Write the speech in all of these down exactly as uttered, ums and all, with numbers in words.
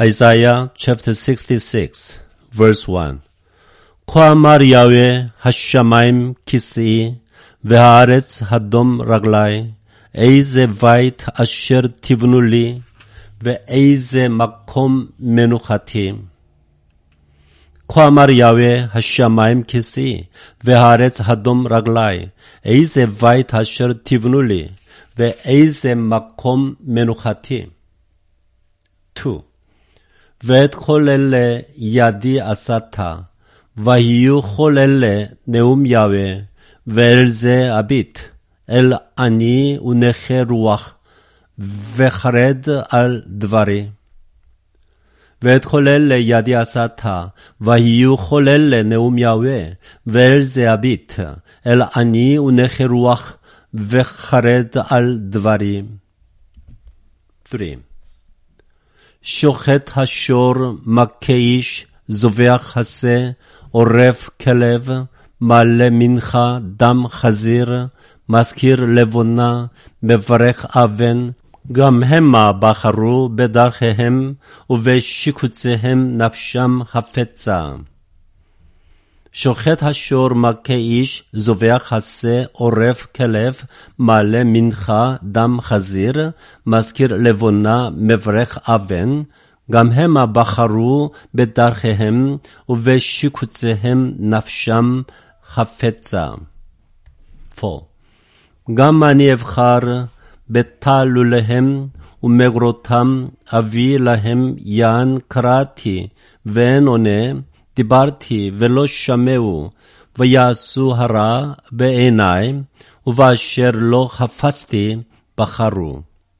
Isaiah chapter sixty-six, verse one. כה אמר יהוה השמיים כיסאי, והארץ הדום רגלי, איזה בית אשר תבנו לי, ואיזה מקום מנוחתי. כה אמר יהוה השמיים כיסאי, והארץ הדום רגלי, איזה בית אשר תבנו לי, ואיזה מקום מנוחתי. two. ואת כל אלה ידי עשת, ויהיו כל אלה נאום יהוה, ואל זה אביט, אל אני ונכה רוח, וחרד על דברי. ואת כל אלה ידי עשת, ויהיו כל אלה נאום יהוה, ואל זה אביט, אל אני ונכה רוח, וחרד על דברי. three. שוחט השור מכה איש, זובח השה, עורף כלב, מעלה מנחה, דם חזיר, מזכיר לבונה, מברך אבן, גם המה בחרו בדרכיהם, ובשיקוציהם נפשם חפצה. שוחט השור מכה איש, זובח השה, עורף כלב, מעלה מנחה, דם חזיר, מזכיר לבונה, מברך אבן, גם המה בחרו בדרכיהם, ובשיקוציהם נפשם חפצה. four. גם אני אבחר בתלוליהם, ומגרותם אביא להם יען קראתי, ואין עונה, דיברתי ולא שמעו, ויעשו הרע בעיני, ובאשר לא חפצתי בחרו.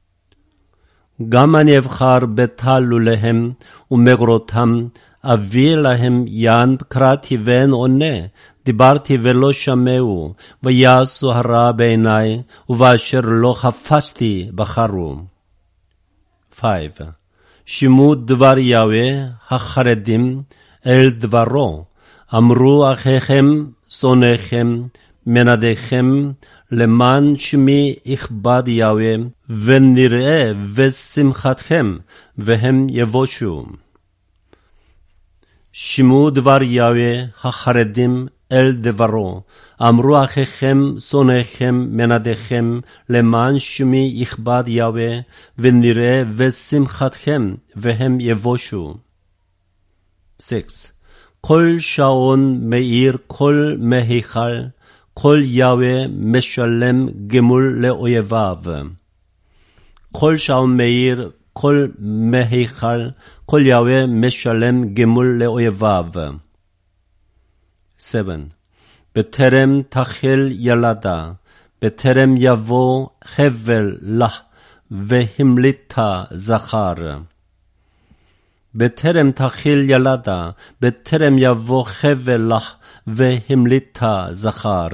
גם אני אבחר בתלוליהם ומגרותם, אביא להם יען קראתי ואין עונה, דיברתי ולא שמעו, ויעשו הרע בעיני, ובאשר לא חפצתי בחרו. five. שמעו דבר יהוה החרדים אל דברו, אמרו אחיכם שונאיכם מנדיכם, למען שמי יכבד יהוה, ונראה ושמחתכם, והם יבושו. שמעו דבר יהוה החרדים אל דברו, אמרו אחיכם שונאיכם מנדיכם, למען שמי יכבד יהוה, ונראה ושמחתכם, והם יבושו. six. כל שעון מאיר כל מהיכל, כל יהוה משלם גמול לאויביו. כל שעון מאיר כל מהיכל, כל יהוה משלם גמול לאויביו. seven. בטרם תחיל ילדה, בטרם יבוא חבל לך, והמליטה זכר. בטרם תחיל ילדה, בטרם יבוא חבל לך, והמליטה זכר.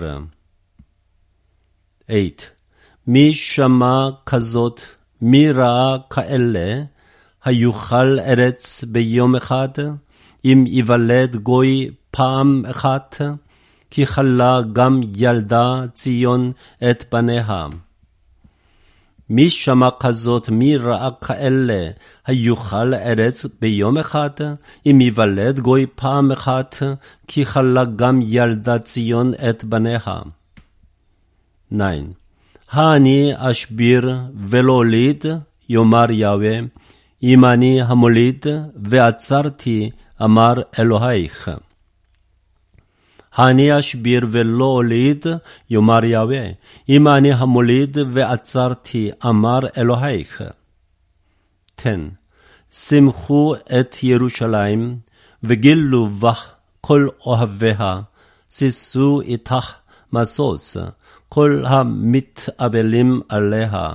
eight. מי שמע כזאת, מי ראה כאלה, היוכל ארץ ביום אחד, אם יוולד גוי פעם אחת, כי חלה גם ילדה ציון את בניה. מי שמע כזאת, מי ראה כאלה, היוכל ארץ ביום אחד, אם יוולד גוי פעם אחת, כי חלה גם ילדה ציון את בניה. nine. האני אשביר ולא הוליד, יאמר יהוה, אם אני המוליד ועצרתי, אמר אלוהיך. האני אשביר ולא הוליד, יאמר יהוה, אם אני המוליד ועצרתי, אמר אלוהיך. ten. שמחו את ירושלים, וגילו בך כל אוהביה, שישו איתך משוש, כל המתאבלים עליה.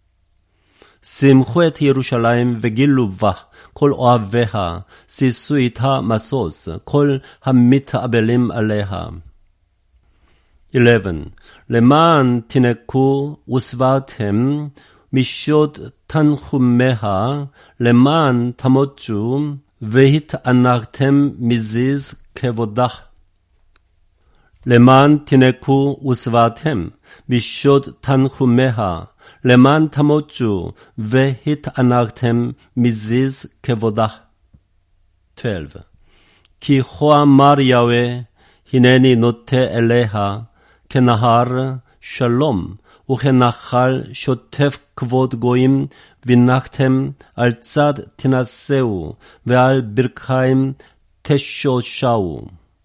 שמחו את ירושלים וגילו בה כל אוהביה, שישו איתה משוש, כל המתאבלים עליה. eleven. למען תינקו ושבעתם משוד תנחומיה, למען תמותו והתענגתם מזיז כבודך. למען תינקו ושבעתם בשוד תנחומיה, למען תמוצו והתענגתם מזיז כבודה. twelve. כי כה אמר יהוה, הנני נוטה אליה כנהר שלום, וכנחל שוטף כבוד גויים, ונחתם על צד תנסהו, ועל ברכיים תשושהו.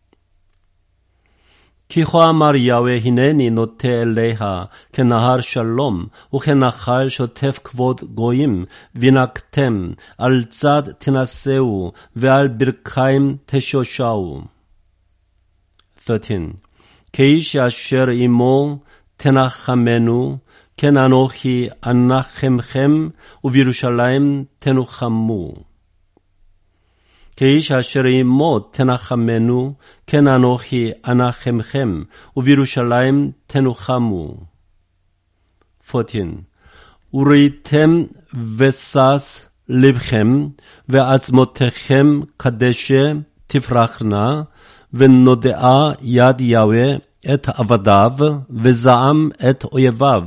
כי כה אמר יהוה, הנני נוטה אליה כנהר שלום, וכנחל שוטף כבוד גויים, ונחתם על צד תנסהו, ועל ברכיים תשושהו. thirteen. כאיש אשר עמו תנחמנו, כן אנוכי אנחמכם, ובירושלים תנוחמו. כאיש אשר עמו תנחמנו, כן אנוכי אנחמכם, ובירושלים תנוחמו. fourteen. וראיתם ושש לבכם, ועצמותיכם קדשה תפרחנה, ונודעה יד יהוה את עבדיו, וזעם את אויביו.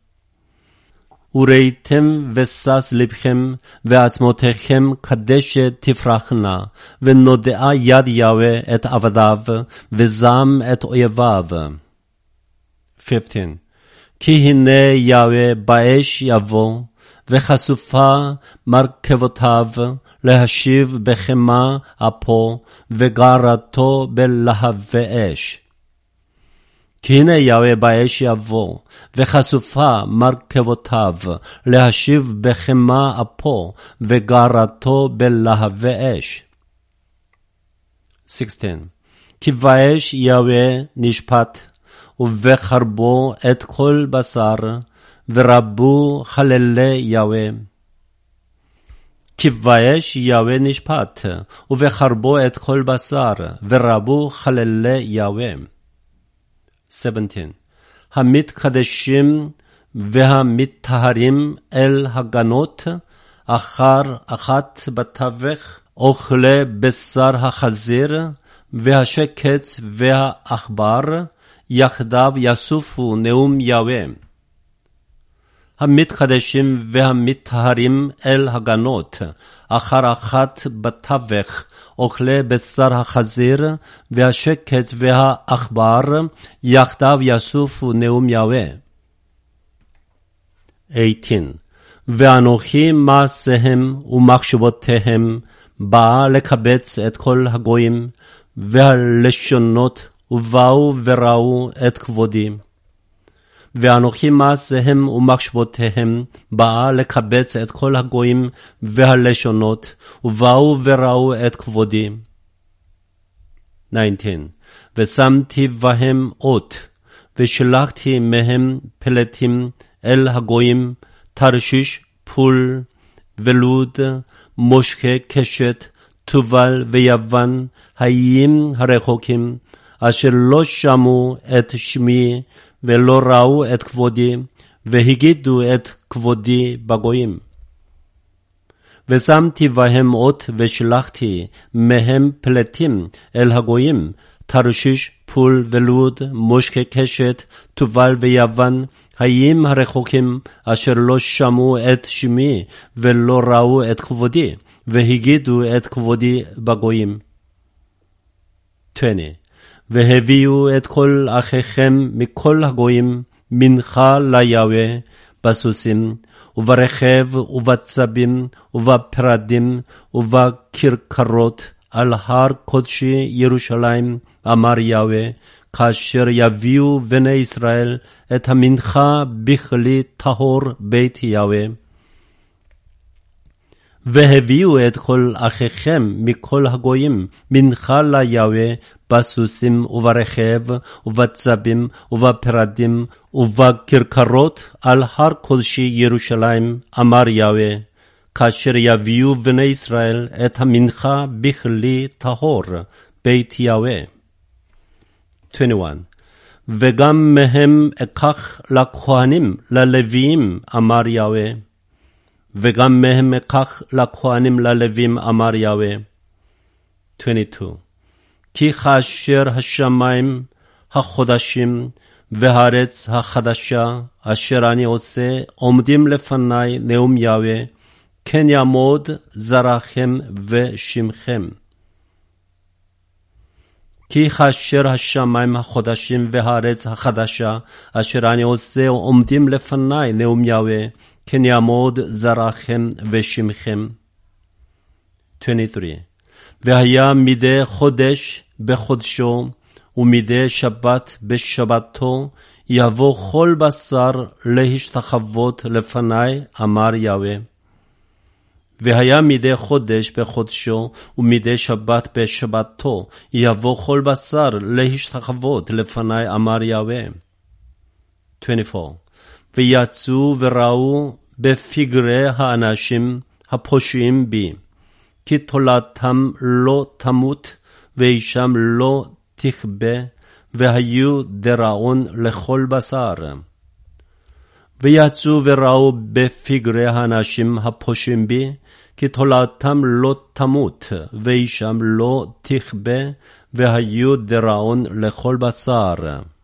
וראיתם ושש לבכם, ועצמותיכם קדשת תפרחנה, ונודעה יד יהוה את עבדיו, וזעם את אויביו. fifteen. כי הנה יהוה באש יבוא, וחשופה מרכבותיו, להשיב בחמה אפו, וגרתו בלהבי אש. כי הנה יהוה באש יבוא, וחשופה מרכבותיו, להשיב בחמה אפו, וגרתו בלהבי אש. sixteen. כי באש יהוה נשפט, ובחרבו את כל בשר, ורבו חללי יהוה. כי באש יהוה נשפט, ובחרבו את כל בשר, ורבו חללי יהוה. seventeen. המתקדשים והמטהרים אל הגנות, אחר אחת בתווך, אוכלי בשר החזיר, והשקץ והעכבר, יחדיו יסופו נאום יהוה. המתקדשים והמטהרים אל הגנות, אחר אחת בתווך, אוכלי בשר החזיר, והשקץ והעכבר, יחדיו יסופו נאום יהוה. eighteen. ואנוכי מעשיהם ומחשבותיהם, באה לקבץ את כל הגויים, והלשונות, ובאו וראו את כבודי. ואנוכי מעשיהם ומחשבותיהם, באה לקבץ את כל הגויים והלשונות, ובאו וראו את כבודי. nineteen. ושמתי בהם אות, ושלחתי מהם פלטים אל הגויים, תרשיש, פול ולוד, מושכה קשת, תובל ויוון, האיים הרחוקים, אשר לא שמעו את שמי, ולא ראו את כבודי, והגידו את כבודי בגויים. ושמתי בהם אות, ושלחתי מהם פלטים אל הגויים, תרשיש, פול ולוד, מושכה קשת, תובל ויוון, האיים הרחוקים, אשר לא שמעו את שמי, ולא ראו את כבודי, והגידו את כבודי בגויים. twenty. והביאו את כל אחיכם מכל הגויים, מנחה ליהוה, בסוסים, וברכב, ובצבים, ובפרדים, ובכרכרות, על הר קודשי ירושלים, אמר יהוה, כאשר יביאו בני ישראל את המנחה בכלי טהור בית יהוה. והביאו את כל אחיכם מכל הגויים, מנחה ליהוה, בסוסים וברכב, ובצבים, ובפרדים, ובכרכרות, על הר קודשי ירושלים, אמר יהוה, כאשר יביאו בני ישראל את המנחה בכלי טהור בית יהוה. twenty-one. וגם מהם אקח לכהנים, ללוויים, אמר יהוה. וגם מהם אקח לכהנים, ללוויים, אמר יהוה. twenty-two. כי כאשר השמיים, החודשים, והארץ החדשה אשר אני עושה עומדים לפני נאום יהוה, כן יעמוד זרעכם ושמכם. כי כאשר השמיים החדשים והארץ החדשה אשר אני עושה עומדים לפני נאום יהוה, כן יעמוד זרעכם ושמכם. עשרים ושלוש והיה מדי חודש בחודשו ומדי שבת בשבתו יבוא כל בשר להשתחוות לפני, אמר יהוה. והיה מדי חודש בחודשו ומדי שבת בשבתו יבוא כל בשר להשתחוות לפני, אמר יהוה. עשרים וארבע ויצאו וראו בפגרי האנשים הפושעים בי, כי תולדתם לא תמות ואישם לא תכבה, והיו דראון לכל בשר. ויצאו וראו בפגרי האנשים הפושעים בי, כי תולדתם לא תמות ואישם לא תכבה, והיו דראון לכל בשר.